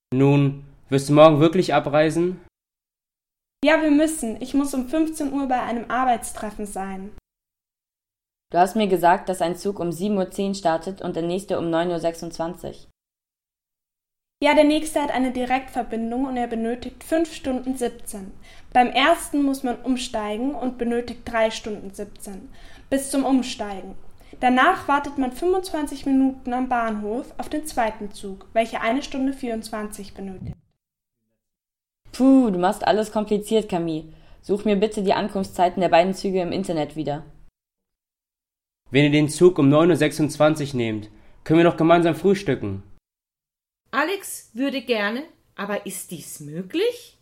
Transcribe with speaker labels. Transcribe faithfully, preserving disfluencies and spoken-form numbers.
Speaker 1: Nun, wirst du morgen wirklich abreisen?
Speaker 2: Ja, wir müssen. Ich muss um fünfzehn Uhr bei einem Arbeitstreffen sein.
Speaker 3: Du hast mir gesagt, dass ein Zug um sieben Uhr zehn startet und der nächste um neun Uhr sechsundzwanzig.
Speaker 2: Ja, der nächste hat eine Direktverbindung und er benötigt fünf Stunden siebzehn. Beim ersten muss man umsteigen und benötigt drei Stunden siebzehn. Bis zum Umsteigen. Danach wartet man fünfundzwanzig Minuten am Bahnhof auf den zweiten Zug, welcher eine Stunde vierundzwanzig benötigt.
Speaker 3: Puh, du machst alles kompliziert, Camille. Such mir bitte die Ankunftszeiten der beiden Züge im Internet wieder.
Speaker 1: Wenn ihr den Zug um neun Uhr sechsundzwanzig nehmt, können wir doch gemeinsam frühstücken.
Speaker 4: Alex würde gerne, aber ist dies möglich?